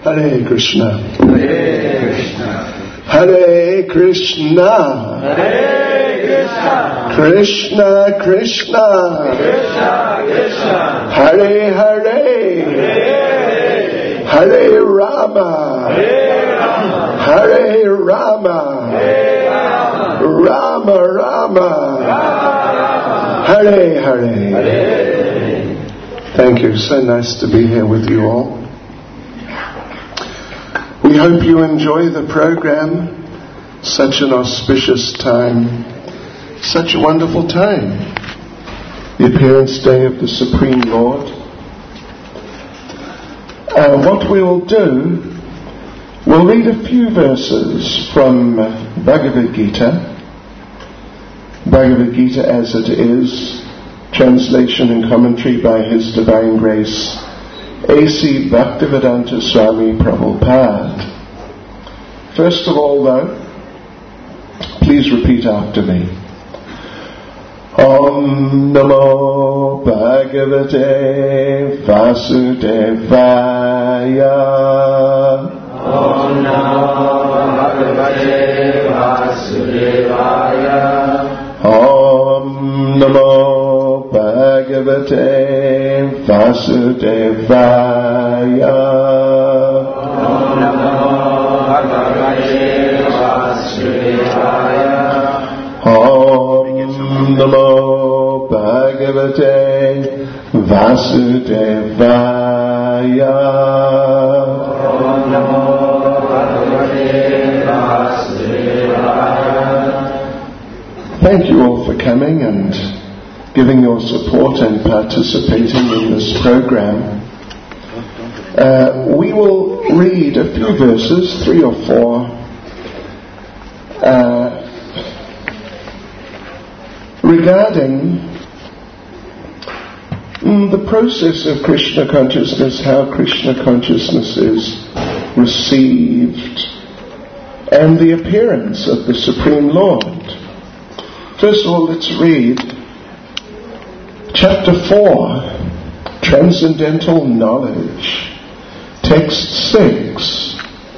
Hare Krishna. Hare Krishna. Hare Krishna. Hare Krishna. Krishna Krishna. Krishna Krishna. Hare Hare. Hare Hare Rama. Rama. Hare Rama. Hare Rama. Rama Rama. Rama. Hare Hare. Hare. Thank you. So nice to be here with you all. We hope you enjoy the program. Such an auspicious time. Such a wonderful time. The appearance day of the Supreme Lord. What we'll do, we'll read a few verses from Bhagavad Gita. Bhagavad Gita as it is, translation and commentary by His Divine Grace A.C. Bhaktivedanta Swami Prabhupada. First of all though, please repeat after me. Om Namo Bhagavate Vasudevaya. Om Namo Bhagavate Vasudevaya. Om Namo Bhagavate Vasudevaya. Om Namo Bhagavate Vasudevaya. Om Namo Bhagavate Vasudevaya. Om Namo Bhagavate Vasudevaya. Thank you all for coming and giving your support and participating in this program. We will read a few verses, 3 or 4, regarding the process of Krishna consciousness, how Krishna consciousness is received, and the appearance of the Supreme Lord. First of all, let's read Chapter 4, Transcendental Knowledge, Text 6.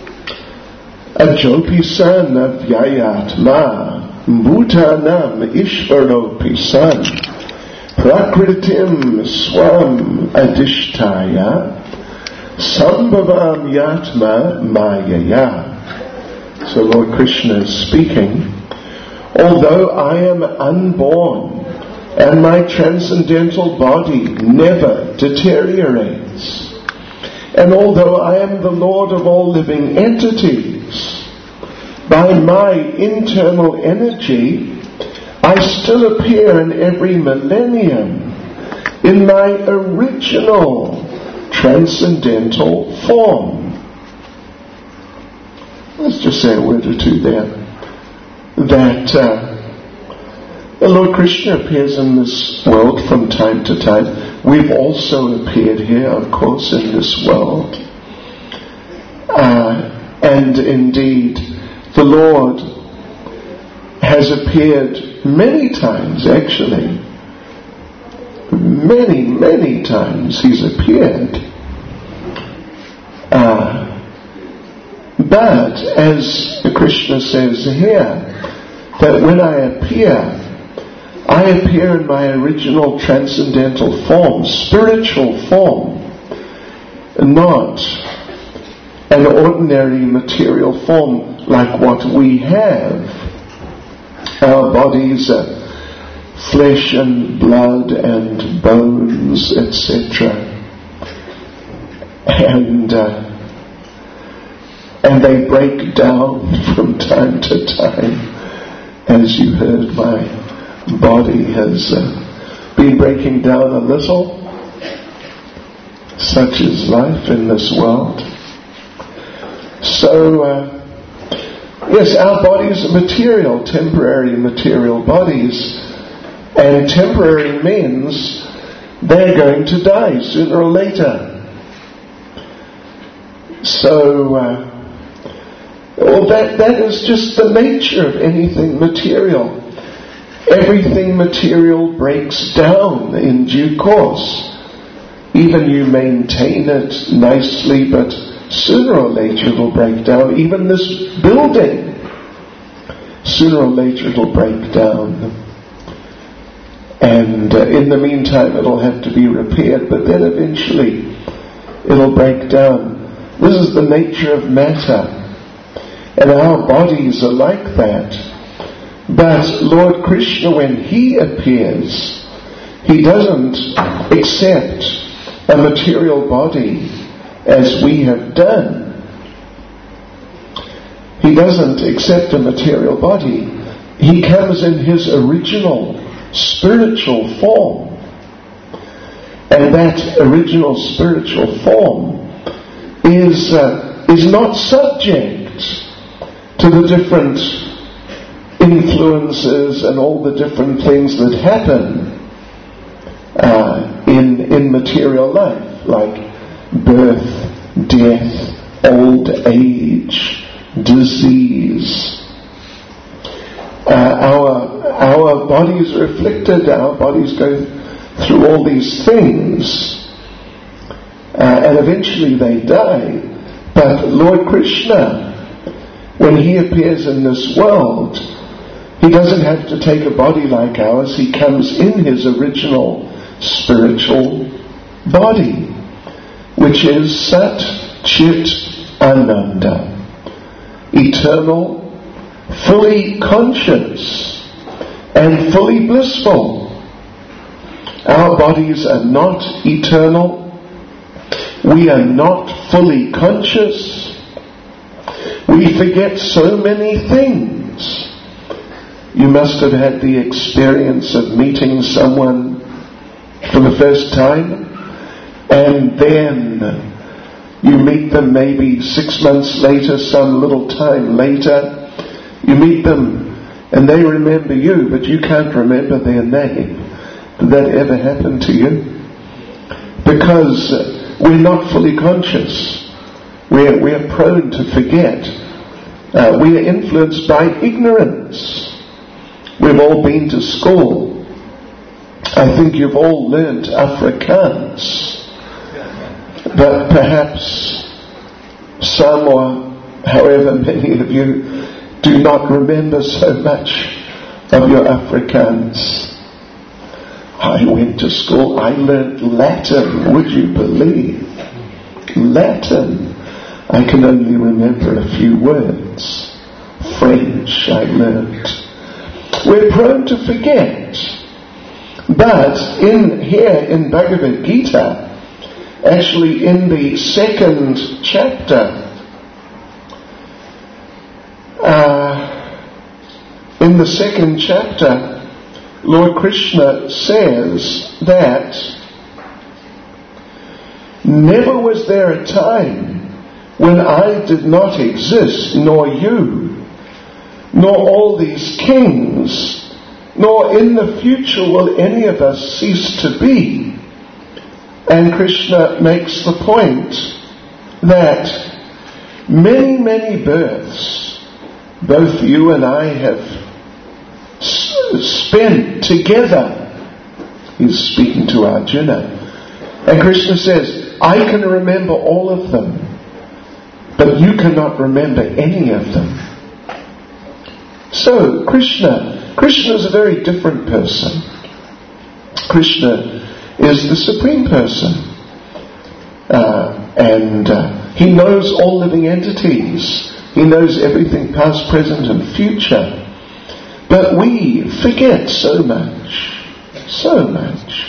Ajopisan Vyayatma Bhutanam Ishvaro San Prakritim Swam Adishtaya Sambhavam Yatma Mayaya. So Lord Krishna is speaking. Although I am unborn and my transcendental body never deteriorates, and although I am the Lord of all living entities, by my internal energy I still appear in every millennium in my original transcendental form. Let's just say a word or two there. That the Lord Krishna appears in this world from time to time. We've also appeared here, of course, in this world. And indeed, the Lord has appeared many times, actually. Many, many times He's appeared. But, as Krishna says here, that when I appear in my original transcendental form, spiritual form, not an ordinary material form like what we have. Our bodies are flesh and blood and bones, etc. And they break down from time to time. As you heard, my body has been breaking down a little. Such is life in this world. So, yes, our bodies are material, temporary material bodies. And temporary means they're going to die sooner or later. So, well, that is just the nature of anything material. Everything material breaks down in due course. Even you maintain it nicely, but sooner or later it'll break down. Even this building, sooner or later it'll break down. And in the meantime it'll have to be repaired, but then eventually it'll break down. This is the nature of matter. And our bodies are like that. But Lord Krishna, when He appears, He doesn't accept a material body as we have done. He doesn't accept a material body. He comes in His original spiritual form. And that original spiritual form is not subject to the different influences and all the different things that happen in material life, like birth, death, old age, disease. Our bodies are afflicted, our bodies go through all these things, and eventually they die. But Lord Krishna, when He appears in this world, He doesn't have to take a body like ours. He comes in His original spiritual body, which is Sat Chit Ananda, eternal, fully conscious, and fully blissful. Our bodies are not eternal. We are not fully conscious. We forget so many things. You must have had the experience of meeting someone for the first time, and then you meet them maybe 6 months later, some little time later. You meet them and they remember you, but you can't remember their name. Did that ever happen to you? Because we're not fully conscious. We're prone to forget. We are influenced by ignorance. We've all been to school. I think you've all learnt Afrikaans. But perhaps some or however many of you do not remember so much of your Afrikaans. I went to school, I learnt Latin, would you believe? Latin. I can only remember a few words. French I learnt. We're prone to forget. But here in Bhagavad Gita, actually in the second chapter, Lord Krishna says that never was there a time when I did not exist, nor you, nor all these kings, nor in the future will any of us cease to be. And Krishna makes the point that many, many births, both you and I have spent together. He's speaking to Arjuna. And Krishna says, I can remember all of them, but you cannot remember any of them. So Krishna is a very different person. Krishna is the Supreme Person. And He knows all living entities. He knows everything past, present and future. But we forget so much. So much.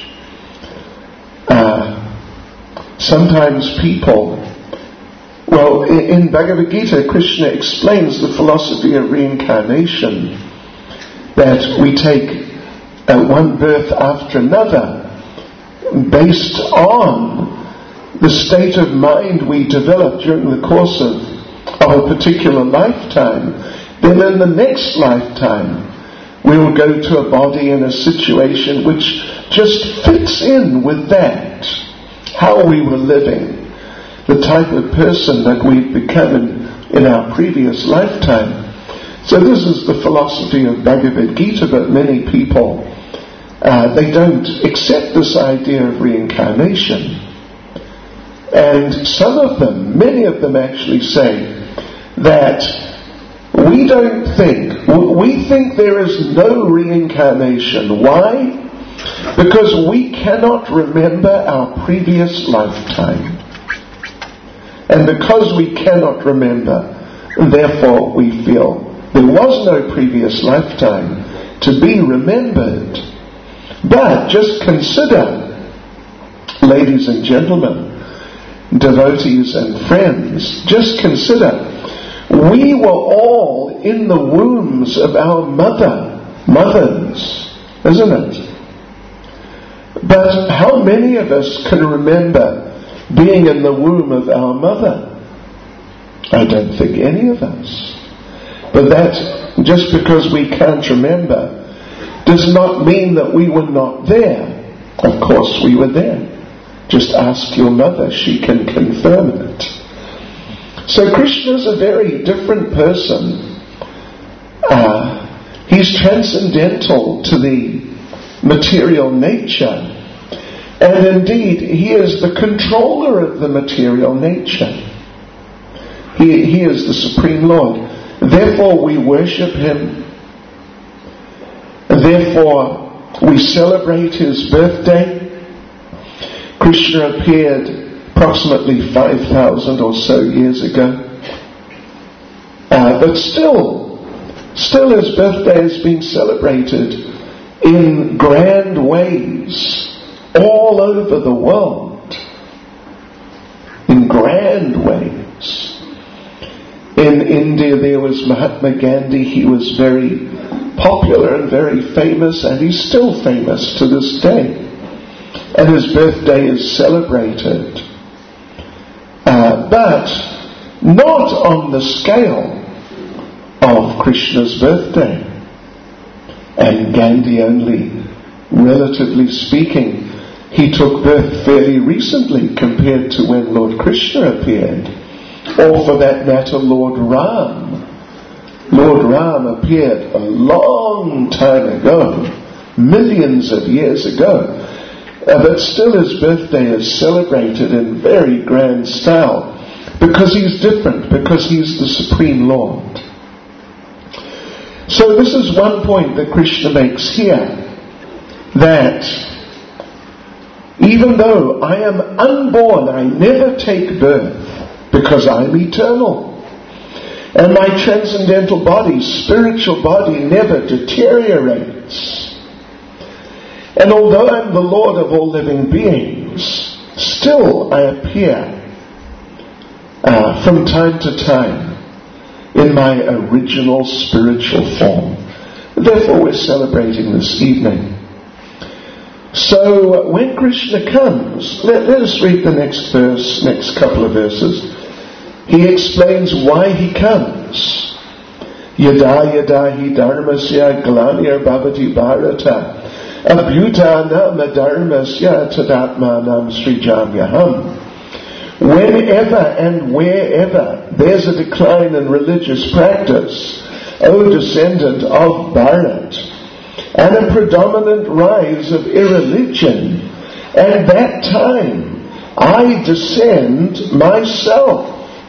Sometimes people... Well, in Bhagavad Gita, Krishna explains the philosophy of reincarnation. That we take one birth after another based on the state of mind we develop during the course of a particular lifetime. Then in the next lifetime we will go to a body and a situation which just fits in with that, how we were living, the type of person that we've become in our previous lifetime. So this is the philosophy of Bhagavad Gita, but many people, they don't accept this idea of reincarnation. And some of them, many of them actually say that we think there is no reincarnation. Why? Because we cannot remember our previous lifetime. And because we cannot remember, therefore we feel there was no previous lifetime to be remembered. But just consider, ladies and gentlemen, devotees and friends, just consider, we were all in the wombs of our mothers, isn't it? But how many of us can remember being in the womb of our mother? I don't think any of us. But that, just because we can't remember, does not mean that we were not there. Of course we were there. Just ask your mother, she can confirm it. So Krishna is a very different person. He's transcendental to the material nature. And indeed, he is the controller of the material nature. He is the Supreme Lord. Therefore we worship him. Therefore we celebrate his birthday. Krishna appeared approximately 5,000 or so years ago. But still his birthday is being celebrated in grand ways all over the world. In grand ways. In India there was Mahatma Gandhi. He was very popular and very famous, and he's still famous to this day. And his birthday is celebrated. But not on the scale of Krishna's birthday. And Gandhi only, relatively speaking, he took birth fairly recently compared to when Lord Krishna appeared. Or for that matter, Lord Ram. Lord Ram appeared a long time ago, millions of years ago. But still his birthday is celebrated in very grand style because he's different, because he's the Supreme Lord. So this is one point that Krishna makes here, that even though I am unborn, I never take birth because I'm eternal. And my transcendental body, spiritual body, never deteriorates. And although I'm the Lord of all living beings, still I appear from time to time in my original spiritual form. Therefore we're celebrating this evening. So when Krishna comes, let us read the next verse, next couple of verses. He explains why he comes. Yada yada hi dharmasya glanir bhavati bharata abhyutanam dharmasya tadatmanam srijamyaham. Whenever and wherever there's a decline in religious practice, O descendant of Bharat, and a predominant rise of irreligion, at that time I descend myself.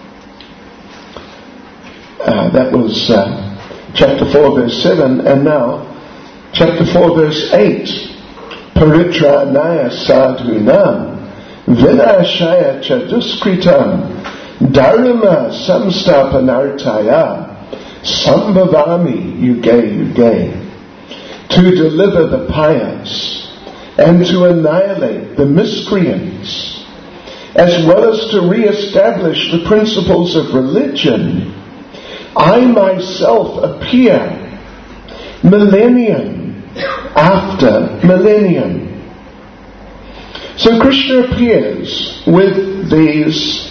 That was chapter 4 verse 7, and now chapter 4 verse 8. Paritra naya sadhunam vinashaya chaduskritam dharma samstapanartaya sambhavami yuge to deliver the pious and to annihilate the miscreants, as well as to re-establish the principles of religion. I myself appear millennium after millennium. So Krishna appears with these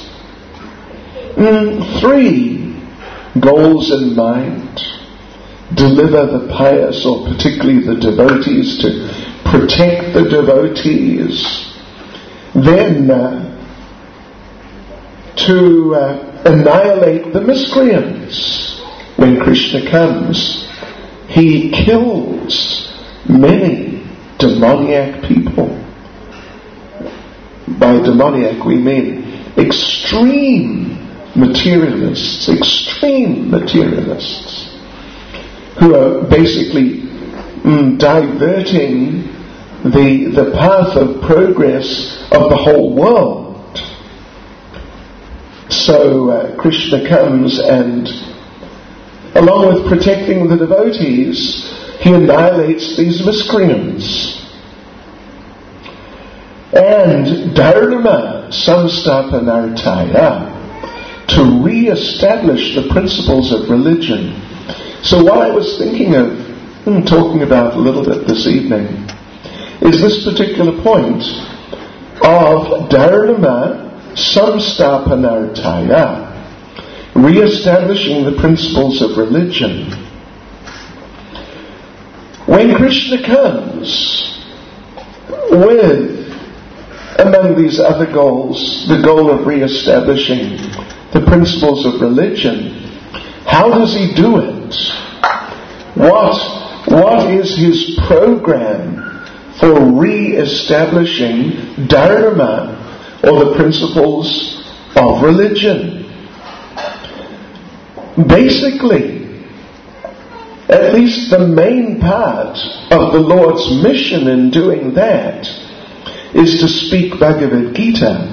three goals in mind. Deliver the pious, or particularly the devotees, to protect the devotees. Then to annihilate the miscreants. When Krishna comes, he kills many demoniac people. By demoniac we mean extreme materialists, who are basically diverting the path of progress of the whole world. So Krishna comes and, along with protecting the devotees, he annihilates these miscreants. And dharma samstapanartaya, to re-establish the principles of religion. So what I was thinking of talking about a little bit this evening is this particular point of dharma samstapanartaya, re-establishing the principles of religion. When Krishna comes with, among these other goals, the goal of re-establishing the principles of religion, how does he do it? What is his program for re-establishing dharma, or the principles of religion? Basically, at least the main part of the Lord's mission in doing that is to speak Bhagavad Gita.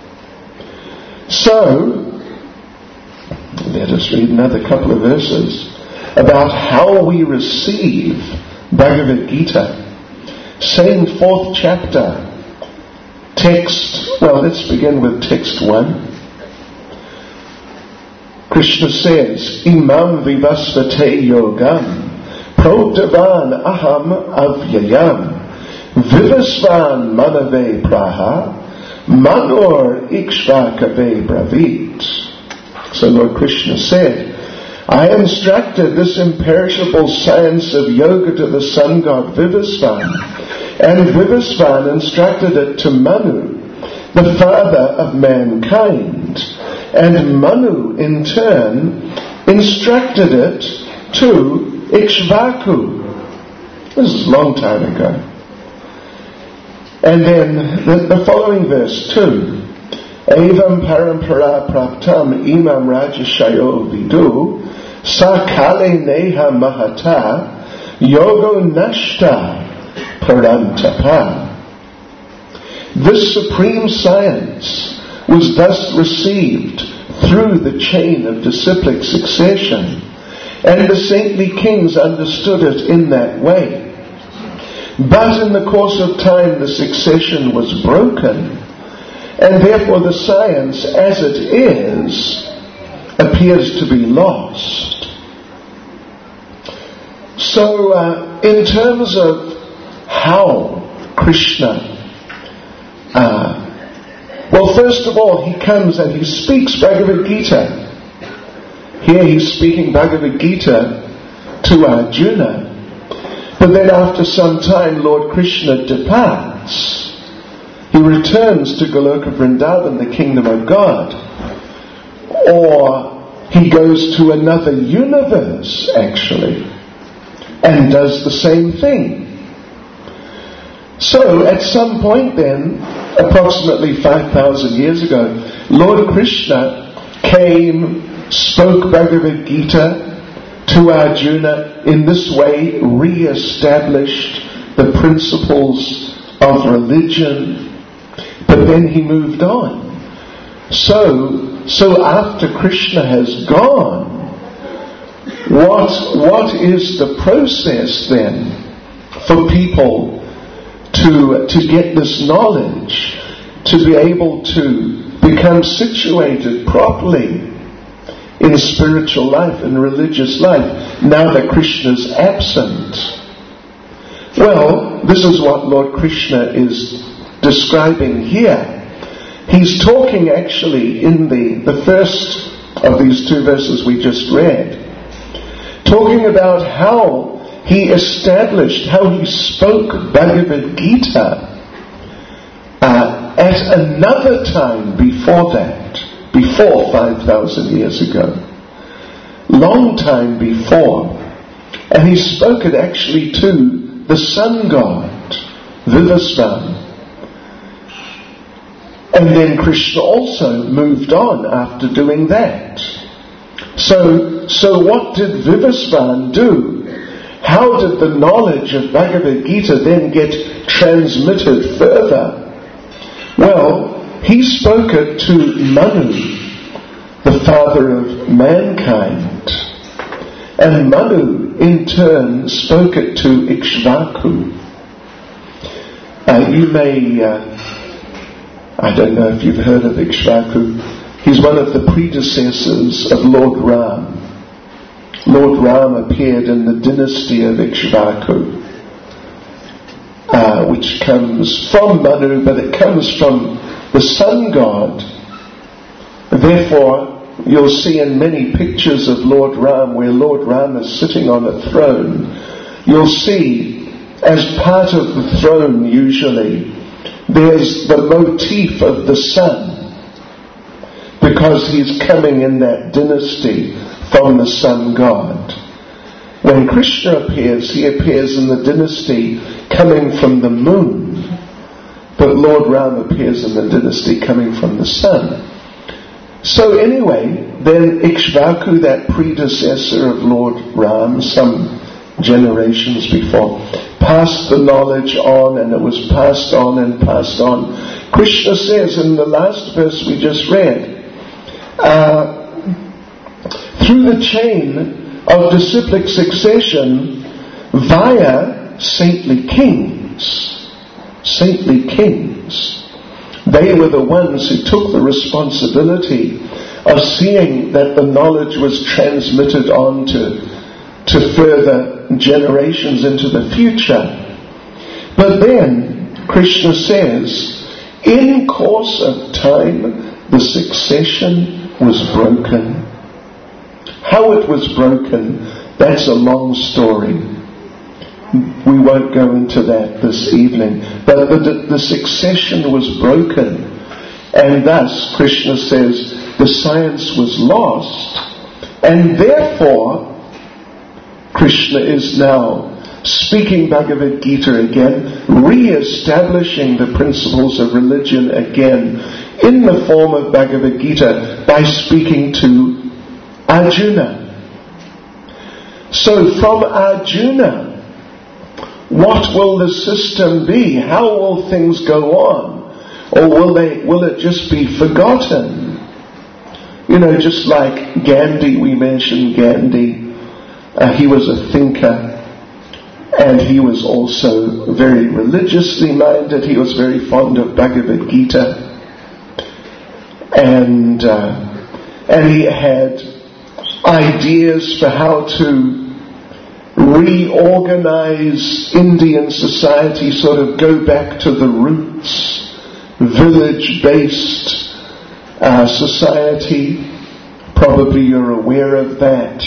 So, let us read another couple of verses about how we receive Bhagavad Gita. Same 4th chapter. Text, well, let's begin with text 1. Krishna says, Imam vivasvate yogam proktavan aham avyayam vivasvan manave praha manor ikshvakave bravit. So Lord Krishna said, I instructed this imperishable science of yoga to the sun god Vivasvan, and Vivasvan instructed it to Manu, the father of mankind, and Manu in turn instructed it to Ikshvaku. This is a long time ago. And then the following verse 2. Evam parampara praptam imam rajashayo vidu sakale neha mahata yogo nashta parantapa. This supreme science was thus received through the chain of disciplic succession, and the saintly kings understood it in that way. But in the course of time the succession was broken, and therefore the science as it is appears to be lost. So in terms of how Krishna, well, first of all, he comes and he speaks Bhagavad Gita. Here he's speaking Bhagavad Gita to Arjuna. But then after some time, Lord Krishna departs. He returns to Goloka Vrindavan, the kingdom of God. Or he goes to another universe, actually, and does the same thing. So, at some point then, approximately 5,000 years ago, Lord Krishna came, spoke Bhagavad Gita to Arjuna, in this way re-established the principles of religion, but then he moved on. So after Krishna has gone, what is the process then for people to get this knowledge, to be able to become situated properly in spiritual life and religious life, now that Krishna's absent? Well, this is what Lord Krishna is describing here. He's talking actually in the first of these 2 verses we just read, talking about how he established, how he spoke Bhagavad Gita at another time before that, before 5,000 years ago, long time before. And he spoke it actually to the sun god, Vivasvan. And then Krishna also moved on after doing that. So what did Vivasvan do? How did the knowledge of Bhagavad Gita then get transmitted further? Well, he spoke it to Manu, the father of mankind. And Manu, in turn, spoke it to Ikshvaku. You may, I don't know if you've heard of Ikshvaku. He's one of the predecessors of Lord Ram. Lord Ram appeared in the dynasty of Ikshvaku, which comes from Manu, but it comes from the sun god. Therefore, you'll see in many pictures of Lord Ram, where Lord Ram is sitting on a throne, you'll see, as part of the throne usually, there's the motif of the sun, because he's coming in that dynasty from the sun god. When Krishna appears, he appears in the dynasty coming from the moon, but Lord Ram appears in the dynasty coming from the sun. So anyway, then Ikshvaku, that predecessor of Lord Ram, some generations before, passed the knowledge on, and it was passed on and passed on. Krishna says in the last verse we just read, through the chain of disciplic succession via saintly kings. They were the ones who took the responsibility of seeing that the knowledge was transmitted on to further generations into the future. But then Krishna says, in course of time, the succession was broken. How it was broken, that's a long story. We won't go into that this evening. But the succession was broken. And thus, Krishna says, the science was lost. And therefore, Krishna is now speaking Bhagavad Gita again, re-establishing the principles of religion again in the form of Bhagavad Gita by speaking to Arjuna. So from Arjuna, what will the system be? How will things go on? Or will it just be forgotten? You know, just like Gandhi, we mentioned Gandhi. He was a thinker, and he was also very religiously minded. He was very fond of Bhagavad Gita. And he had ideas for how to reorganize Indian society, sort of go back to the roots, village-based society. Probably you're aware of that.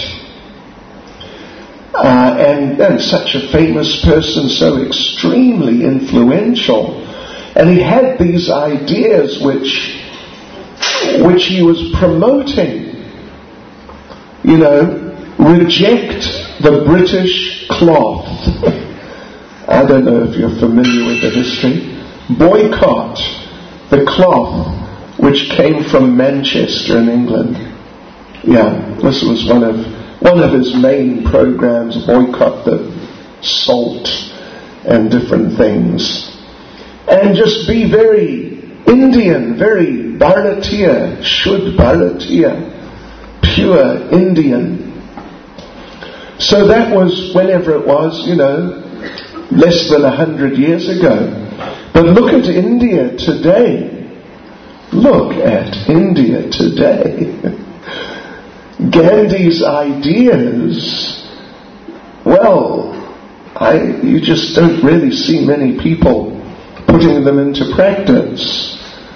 And such a famous person, so extremely influential. And he had these ideas which he was promoting. You know, reject the British cloth. I don't know if you're familiar with the history. Boycott the cloth which came from Manchester in England. Yeah, this was one of his main programs, boycott the salt and different things. And just be very Indian, very Bharatiya, Shuddh Bharatiya, pure Indian. So that was whenever it was, you know, less than 100 years ago. But look at India today. Look at India today. Gandhi's ideas, well, you just don't really see many people putting them into practice.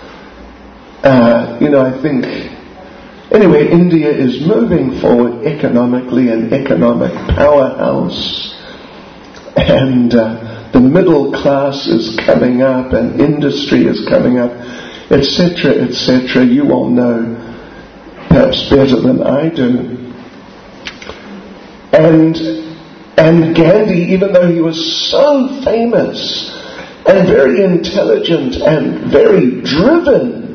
I think, anyway, India is moving forward economically, an economic powerhouse. And the middle class is coming up, and industry is coming up, etc., etc. You all know perhaps better than I do. And Gandhi, even though he was so famous and very intelligent and very driven,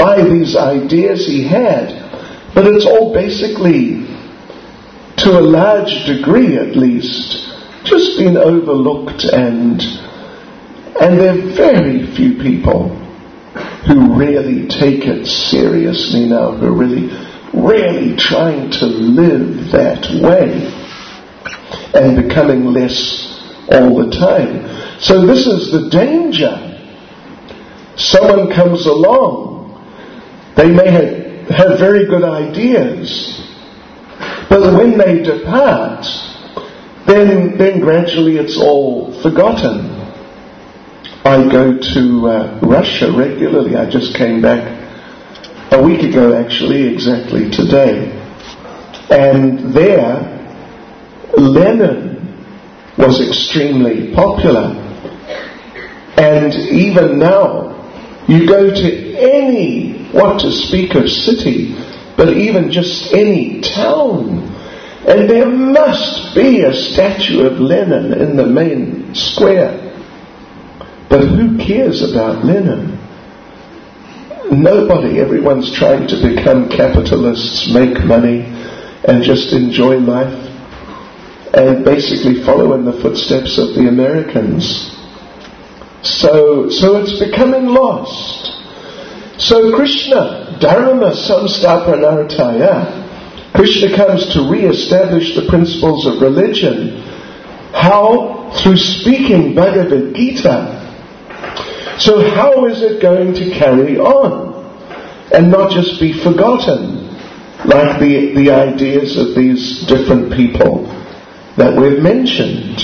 by these ideas he had, but it's all basically, to a large degree at least, just been overlooked, and there are very few people who really take it seriously now, who are really trying to live that way and becoming less all the time. So this is the danger. Someone comes along, they may have very good ideas, but when they depart, then gradually it's all forgotten. I go to Russia regularly. I just came back a week ago, actually, exactly today. And there, Lenin was extremely popular. And even now, you go to any, what to speak of city, but even just any town, and there must be a statue of Lenin in the main square. But who cares about Lenin? Nobody. Everyone's trying to become capitalists, make money, and just enjoy life, and basically follow in the footsteps of the Americans. So it's becoming lost. So Krishna, Dharma Samsthapanartaya, Krishna comes to re-establish the principles of religion. How? Through speaking Bhagavad Gita. So how is it going to carry on and not just be forgotten like the ideas of these different people that we've mentioned?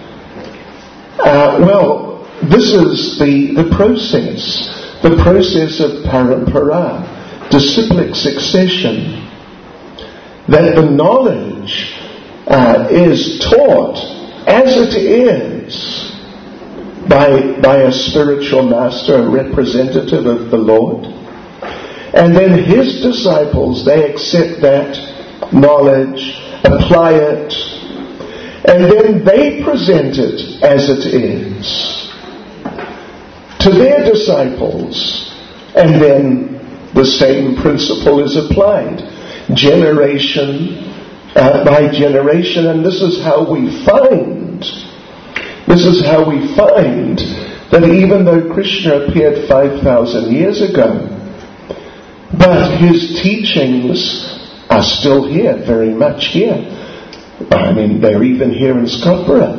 This is the process of parampara, disciplic succession, that the knowledge is taught as it is by a spiritual master, a representative of the Lord, and then his disciples, they accept that knowledge, apply it, and then they present it as it is to their disciples, and then the same principle is applied generation by generation. And this is how we find that even though Krishna appeared 5,000 years ago, but his teachings are still here, very much here. I mean, they're even here in Scottsboro.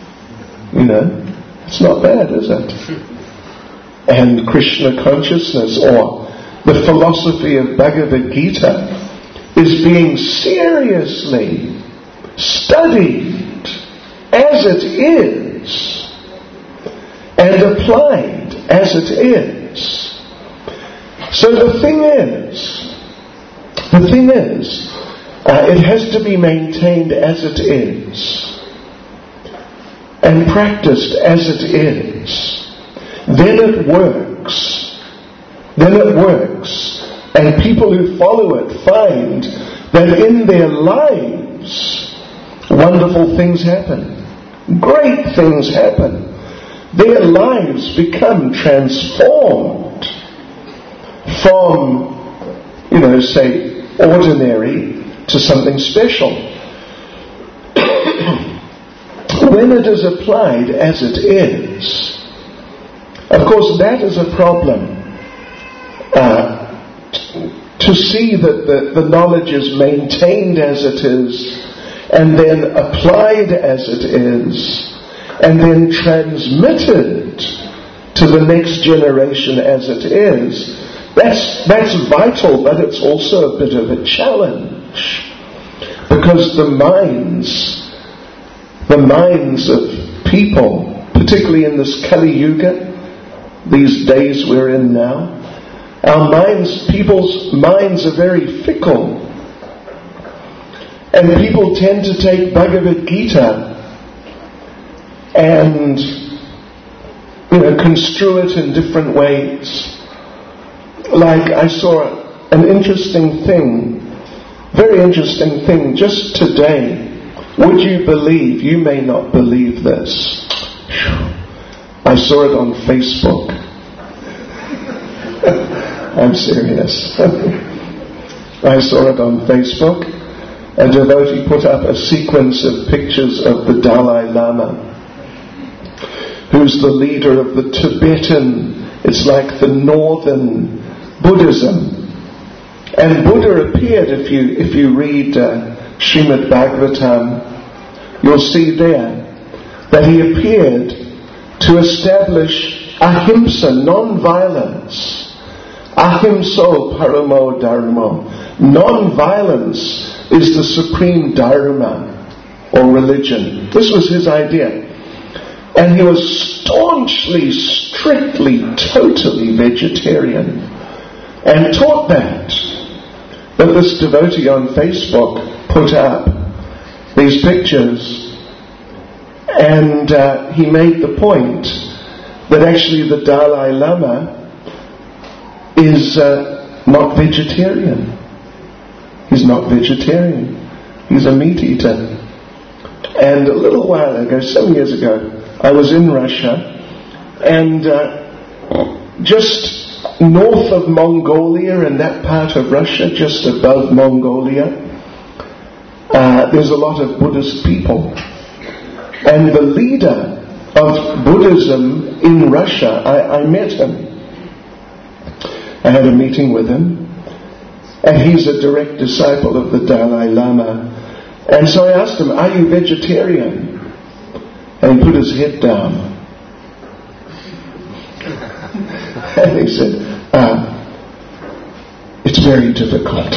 It's not bad, is it? And Krishna consciousness, or the philosophy of Bhagavad Gita, is being seriously studied as it is and applied as it is. So the thing is, it has to be maintained as it is and practiced as it is. Then it works. And people who follow it find that in their lives, wonderful things happen. Great things happen. Their lives become transformed from, say, ordinary to something special. When it is applied as it is. Of course, that is a problem. To see that the knowledge is maintained as it is, and then applied as it is, and then transmitted to the next generation as it is, that's vital, but it's also a bit of a challenge. Because the minds of people, particularly in this Kali Yuga, these days we're in now, people's minds are very fickle. And people tend to take Bhagavad Gita and, construe it in different ways. Like I saw an interesting thing, very interesting thing just today. Would you believe, you may not believe this. I saw it on Facebook. I'm serious. I saw it on Facebook. A devotee put up a sequence of pictures of the Dalai Lama, who's the leader of the Tibetan, it's like the northern Buddhism. And Buddha appeared, if you read Srimad Bhagavatam, you'll see there that he appeared to establish ahimsa, non-violence. Ahimso paramo dharmo. Non-violence is the supreme dharma or religion. This was his idea. And he was staunchly, strictly, totally vegetarian and taught that. But this devotee on Facebook put up these pictures, and he made the point that actually the Dalai Lama is not vegetarian. He's not vegetarian. He's a meat eater. And a little while ago, some years ago, I was in Russia, and just north of Mongolia, in that part of Russia, just above Mongolia, there's a lot of Buddhist people. And the leader of Buddhism in Russia, I met him. I had a meeting with him. And he's a direct disciple of the Dalai Lama. And so I asked him, are you vegetarian? And he put his head down. And he said, it's very difficult.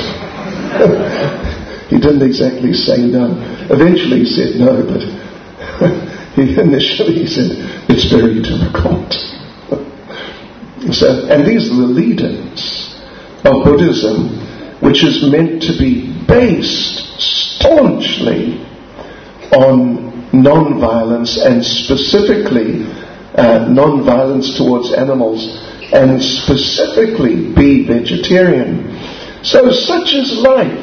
He didn't exactly say no. Eventually he said no, but initially he said, it's very difficult. So, and these are the leaders of Buddhism, which is meant to be based staunchly on non-violence, and specifically non-violence towards animals, and specifically be vegetarian. So such is life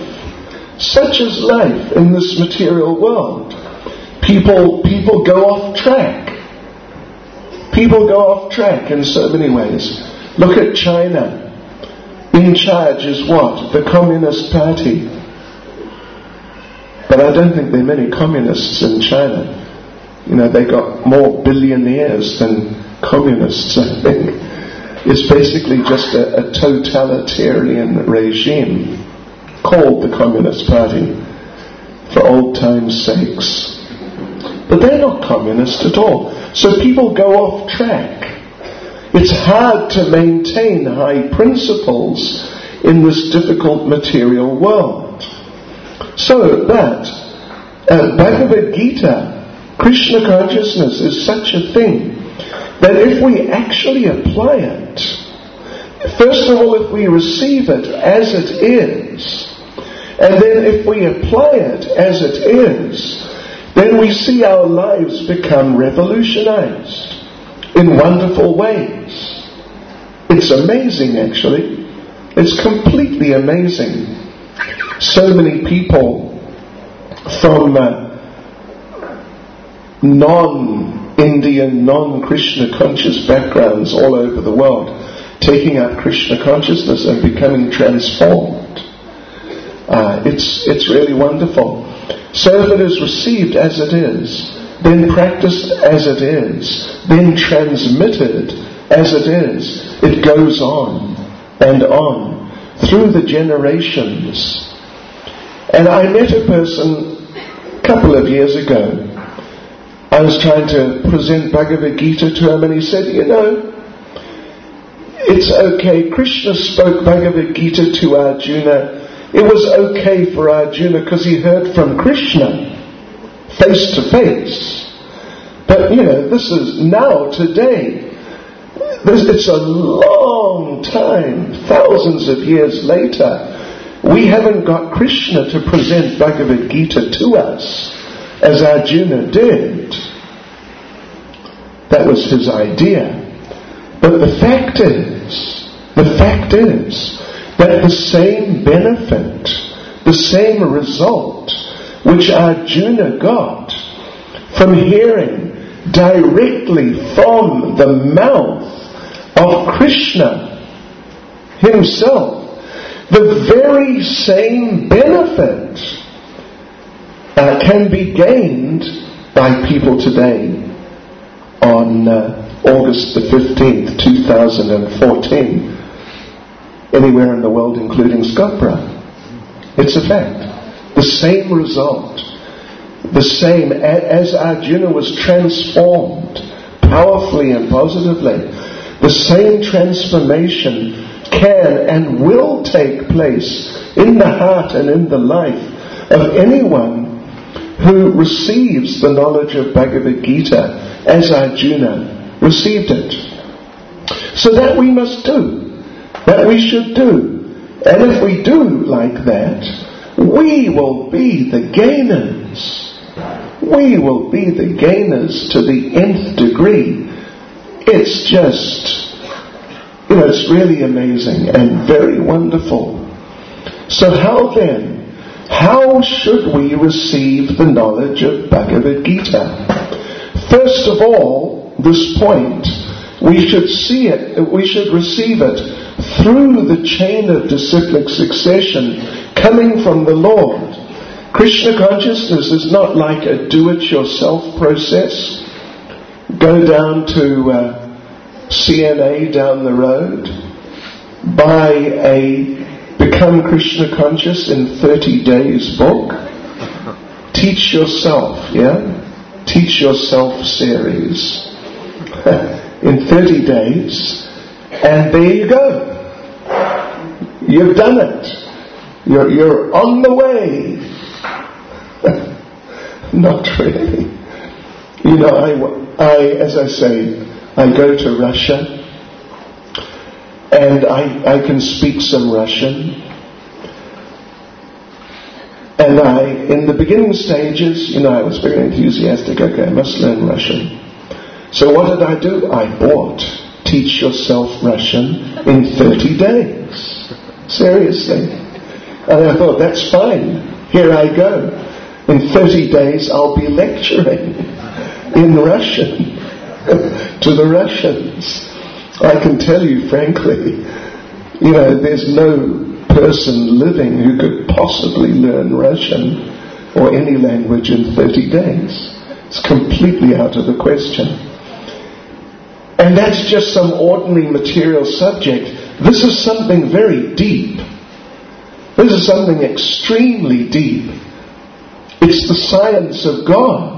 in this material world. People go off track. People go off track in so many ways. Look at China. In charge is what? The Communist Party. But I don't think there are many communists in China. You know, they got more billionaires than communists, I think. It's basically just a totalitarian regime called the Communist Party, for old time's sakes. But they're not communist at all. So people go off track. It's hard to maintain high principles in this difficult material world. So, but Bhagavad Gita, Krishna consciousness, is such a thing that if we actually apply it, first of all, if we receive it as it is, and then if we apply it as it is, then we see our lives become revolutionized in wonderful ways. It's amazing, actually. It's completely amazing. So many people from non-Indian, non-Krishna conscious backgrounds all over the world taking up Krishna consciousness and becoming transformed. It's really wonderful. So if it is received as it is, then practiced as it is, then transmitted as it is, it goes on and on through the generations. And I met a person a couple of years ago. I was trying to present Bhagavad Gita to him, and he said, you know, it's okay. Krishna spoke Bhagavad Gita to Arjuna. It was okay for Arjuna because he heard from Krishna face to face. But, you know, this is now, today. It's a long time, thousands of years later. We haven't got Krishna to present Bhagavad Gita to us as Arjuna did. That was his idea. But the fact is that the same benefit, the same result which Arjuna got from hearing directly from the mouth of Krishna himself, the very same benefit can be gained by people today on August the 15th, 2014, anywhere in the world, including Scottsboro. It's a fact. The same result, the same, as Arjuna was transformed powerfully and positively, the same transformation can and will take place in the heart and in the life of anyone who receives the knowledge of Bhagavad Gita as Arjuna received it. So that we must do, that we should do. And if we do like that, we will be the gainers. We will be the gainers to the nth degree. It's just, it's really amazing and very wonderful. So how should we receive the knowledge of Bhagavad Gita? First of all, this point, we should receive it through the chain of disciplic succession coming from the Lord. Krishna consciousness is not like a do-it-yourself process. Go down to CNA down the road, buy a Become Krishna Conscious in 30 Days book, Teach Yourself, Teach Yourself series in 30 days, and there you go. You've done it. You're on the way. Not really. As I say, I go to Russia, and I can speak some Russian. And in the beginning stages, I was very enthusiastic. Okay, I must learn Russian. So what did I do? I bought Teach Yourself Russian in 30 days. Seriously. And I thought, that's fine. Here I go. In 30 days I'll be lecturing in Russian to the Russians. I can tell you frankly, there's no person living who could possibly learn Russian or any language in 30 days. It's completely out of the question. And that's just some ordinary material subject. This is something very deep. This is something extremely deep. It's the science of God.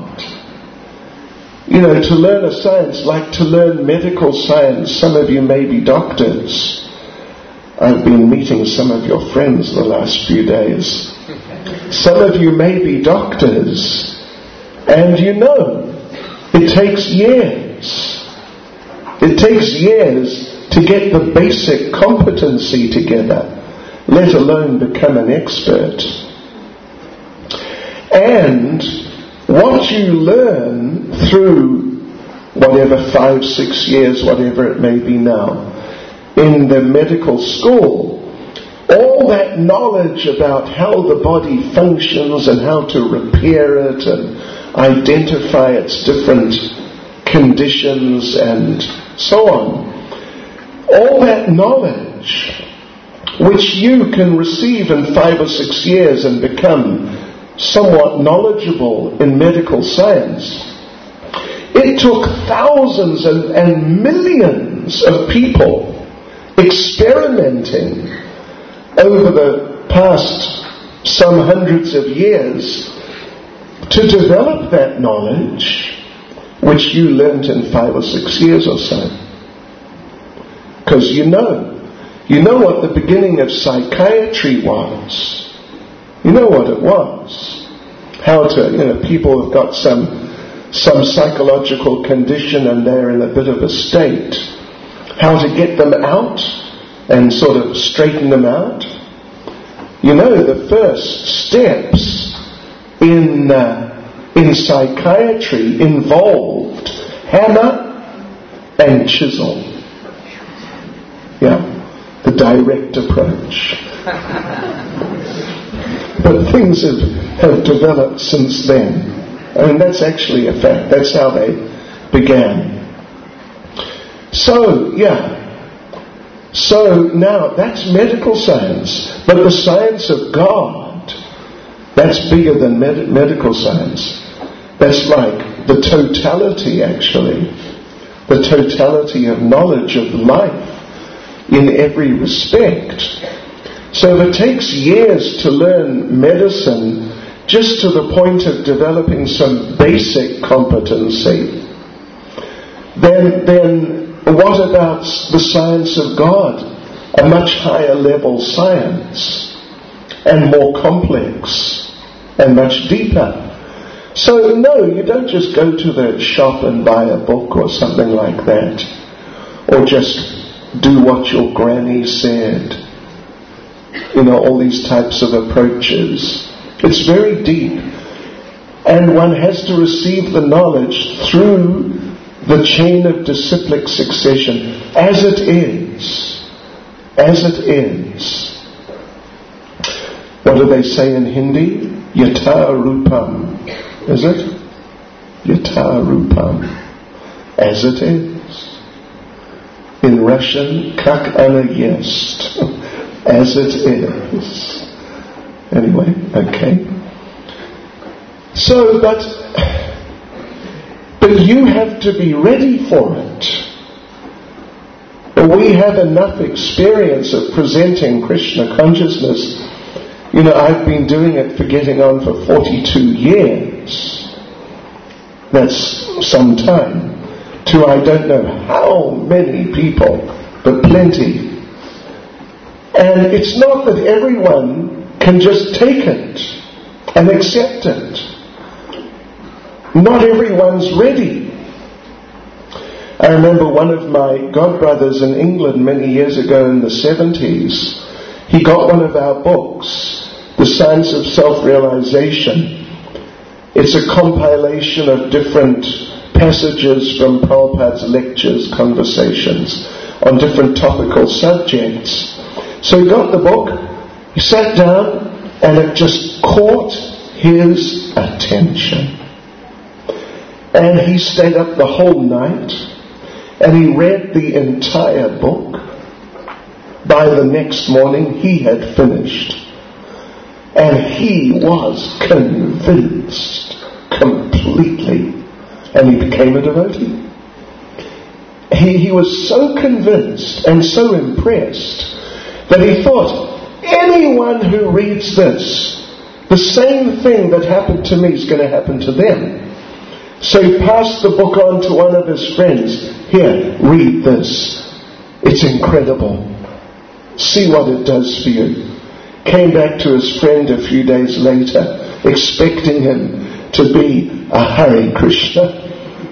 To learn a science, like to learn medical science, some of you may be doctors. I've been meeting some of your friends the last few days. Some of you may be doctors, and it takes years. It takes years to get the basic competency together, let alone become an expert. And what you learn through whatever 5-6 years, whatever it may be now, in the medical school, all that knowledge about how the body functions and how to repair it and identify its different conditions and so on, all that knowledge which you can receive in 5 or 6 years and become somewhat knowledgeable in medical science, it took thousands and millions of people experimenting over the past some hundreds of years to develop that knowledge which you learnt in 5 or 6 years or so. Because you know what the beginning of psychiatry was. You know what it was. How to, people have got some psychological condition and they're in a bit of a state. How to get them out and sort of straighten them out. The first steps in psychiatry involved hammer and chisel. The direct approach. But things have developed since then. That's actually a fact. That's how they began. So, So now, that's medical science. But the science of God, that's bigger than medical science. That's like the totality, actually. The totality of knowledge of life in every respect. So if it takes years to learn medicine just to the point of developing some basic competency, then what about the science of God? A much higher level science, and more complex, and much deeper. So no, you don't just go to the shop and buy a book or something like that, or just do what your granny said. All these types of approaches. It's very deep, and one has to receive the knowledge through the chain of disciplic succession, as it is. As it is. What do they say in Hindi? Yatha rupam. Is it? Yatha rupam. As it is. In Russian, kak ana jest. As it is. Anyway, okay. So, but you have to be ready for it. We have enough experience of presenting Krishna consciousness. I've been doing it for getting on for 42 years. That's some time. To I don't know how many people, but plenty. And it's not that everyone can just take it and accept it. Not everyone's ready. I remember one of my godbrothers in England many years ago in the 70s, he got one of our books, The Science of Self-Realization. It's a compilation of different passages from Prabhupada's lectures, conversations on different topical subjects. So he got the book, he sat down, and it just caught his attention. And he stayed up the whole night, and he read the entire book. By the next morning, he had finished. And he was convinced completely. And he became a devotee. He was so convinced and so impressed that he thought, anyone who reads this, the same thing that happened to me is going to happen to them. So he passed the book on to one of his friends. Here, read this. It's incredible. See what it does for you. Came back to his friend a few days later, expecting him to be a Hare Krishna.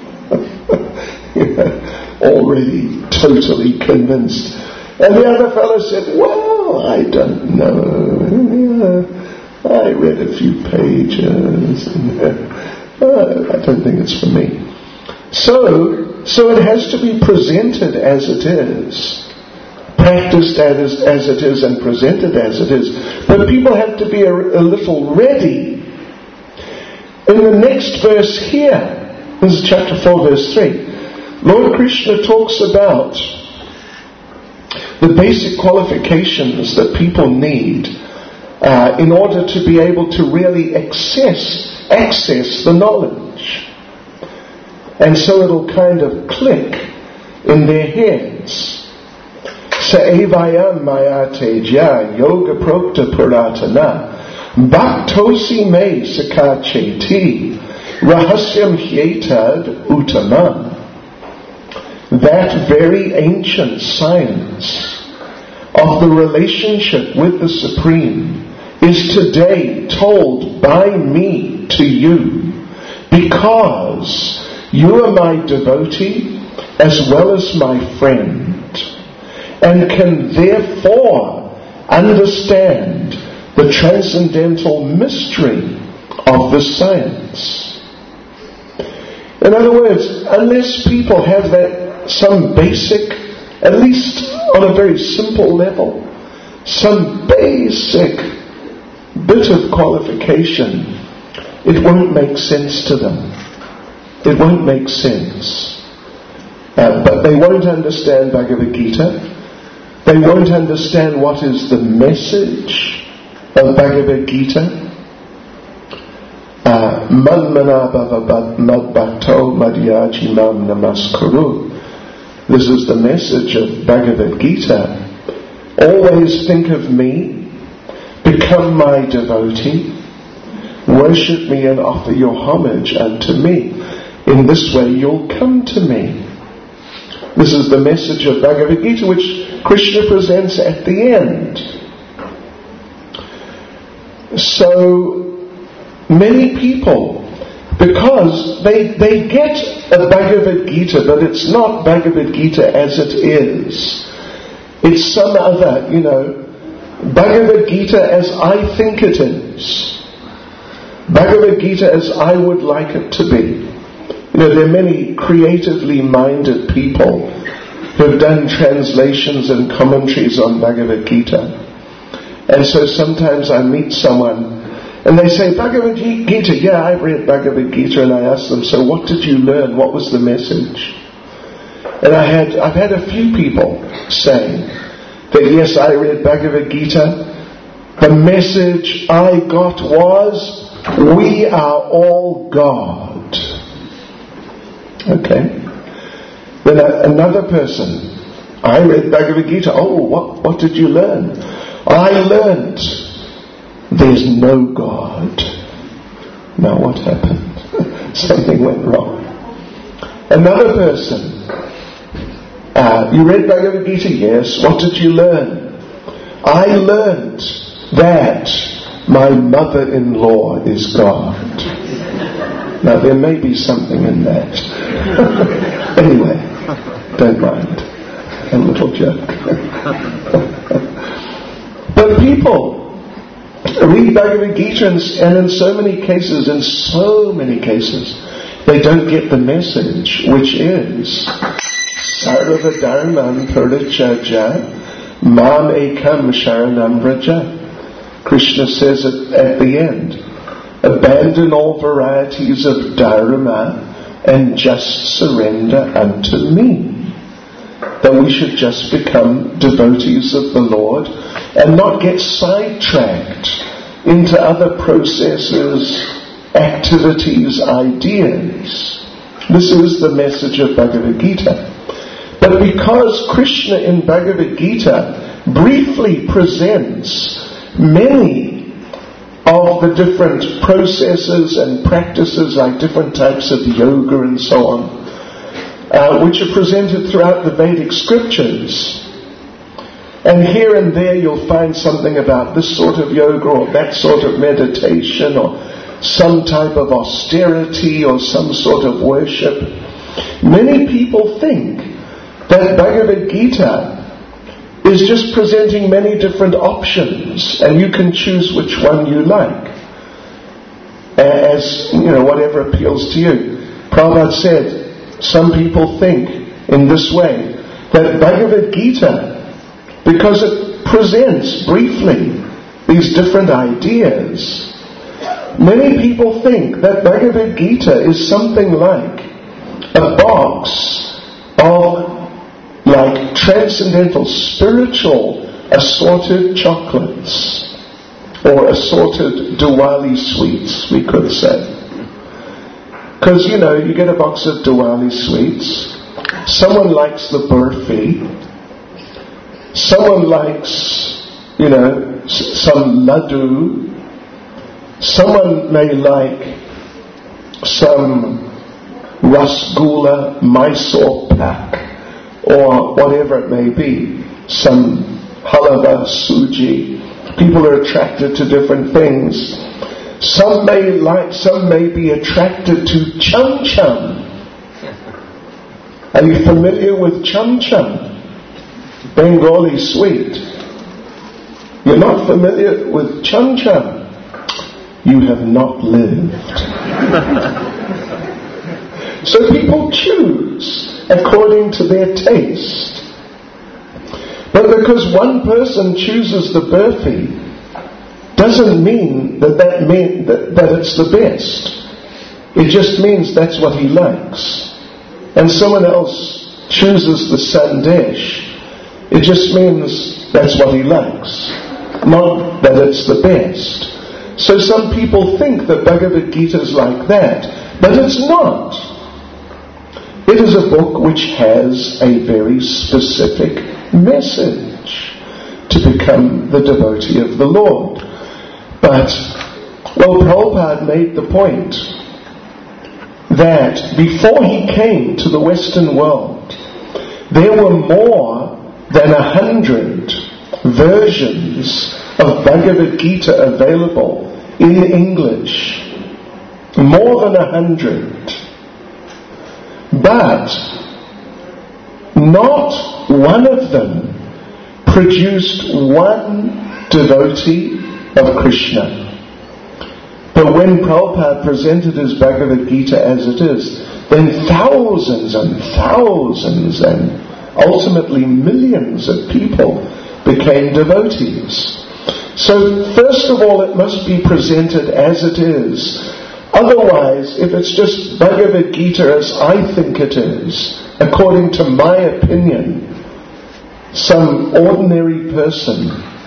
Already totally convinced. And the other fellow said, well, I don't know. I read a few pages. I don't think it's for me. So it has to be presented as it is. Practiced as it is and presented as it is. But people have to be a little ready. In the next verse here, this is chapter 4, verse 3, Lord Krishna talks about the basic qualifications that people need in order to be able to really access the knowledge. And so it'll kind of click in their heads. Saevayam maya teja yoga prokta puratana bhaktosi me sakacheti rahasyam hyetad uttamam. That very ancient science of the relationship with the Supreme is today told by me to you, because you are my devotee as well as my friend, and can therefore understand the transcendental mystery of the science. In other words, unless people have some basic, at least on a very simple level, some basic bit of qualification, it won't make sense to them. It won't make sense. But they won't understand Bhagavad Gita. They won't understand what is the message of Bhagavad Gita. Man mad bhakto madhyaji mam namaskuru. This is the message of Bhagavad Gita. Always think of me, become my devotee, worship me and offer your homage unto me. In this way you'll come to me. This is the message of Bhagavad Gita which Krishna presents at the end. So many people, because they get a Bhagavad Gita, but it's not Bhagavad Gita as it is. It's some other, Bhagavad Gita as I think it is. Bhagavad Gita as I would like it to be. There are many creatively minded people who have done translations and commentaries on Bhagavad Gita. And so sometimes I meet someone and they say, Bhagavad Gita, yeah, I've read Bhagavad Gita, and I ask them, so what did you learn? What was the message? And I've had a few people saying that, yes, I read Bhagavad Gita. The message I got was, we are all God. Okay. Then another person, I read Bhagavad Gita. Oh, what did you learn? I learned there's no God. Now what happened? Something went wrong. Another person, you read Bhagavad Gita? Yes. What did you learn? I learned that my mother-in-law is God. Now there may be something in that. Anyway, don't mind. A little joke. But people read Bhagavad Gita and in so many cases, they don't get the message, which is Sarva Dharman Parityajya Mam Ekam Sharanam Vraja. Krishna says it at the end, abandon all varieties of dharma and just surrender unto me. That we should just become devotees of the Lord and not get sidetracked into other processes, activities, ideas. This is the message of Bhagavad Gita. But because Krishna in Bhagavad Gita briefly presents many of the different processes and practices, like different types of yoga and so on, which are presented throughout the Vedic scriptures. And here and there you'll find something about this sort of yoga or that sort of meditation or some type of austerity or some sort of worship. Many people think that Bhagavad Gita is just presenting many different options and you can choose which one you like. As, whatever appeals to you. Prabhupada said, some people think in this way, that Bhagavad Gita, because it presents briefly these different ideas, many people think that Bhagavad Gita is something like a box of like transcendental, spiritual assorted chocolates or assorted Diwali sweets, we could say. Because, you get a box of Diwali sweets, someone likes the burfi, someone likes, some laddu, someone may like some rasgulla, Mysore pak, or whatever it may be, some halava, suji. People are attracted to different things. Some may be attracted to chum chum. Are you familiar with chum chum? Bengali sweet. You're not familiar with chum chum? You have not lived. So people choose according to their taste. But because one person chooses the burfi, doesn't mean that it's the best. It just means that's what he likes. And someone else chooses the sandesh, It just means that's what he likes, not that it's the best. So some people think that Bhagavad Gita is like that, but it's not. It is a book which has a very specific message to become the devotee of the Lord. But, well, Prabhupada made the point that before he came to the Western world, there were more than 100 versions of Bhagavad Gita available in English. More than 100. But not one of them produced one devotee of Krishna. But when Prabhupada presented his Bhagavad Gita as it is, then thousands and thousands and ultimately millions of people became devotees. So first of all, it must be presented as it is. Otherwise, if it's just Bhagavad Gita as I think it is, according to my opinion, some ordinary person,